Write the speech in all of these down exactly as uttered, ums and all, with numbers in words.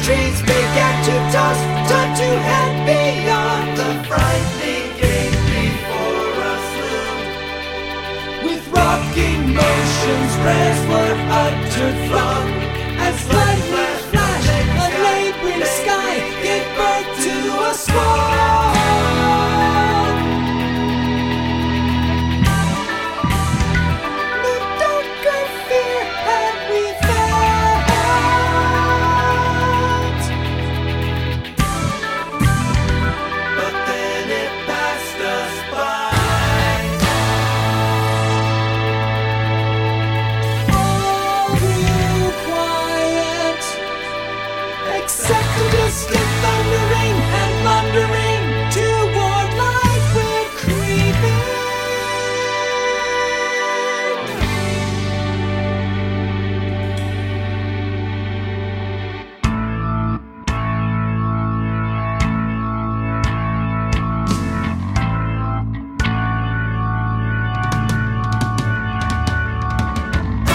trees began to toss. Time to head beyond the frightening gate before us loomed. With rocking motions, prayers were uttered from as lightning flash, a neighboring sky gave birth to a squall. No darker fear had we felt, but then it passed us by. All grew quiet, except for distant thundering and thundering toward light we're creeping. I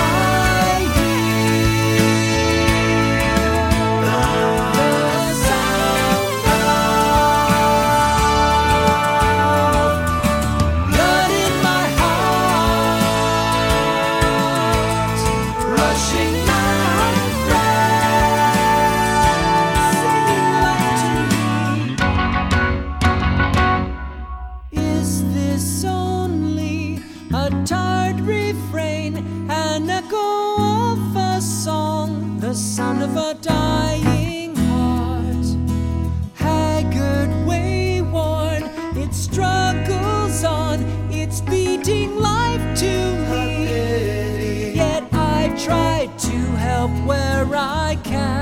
hear the sound of blood in my heart, rushing my friends, singing like to me. Is this only a tired refrain, an echo of a song, the sound of a dying heart? Haggard, wayworn, it struggles on, it's beating life to me. Yet I try to help where I can.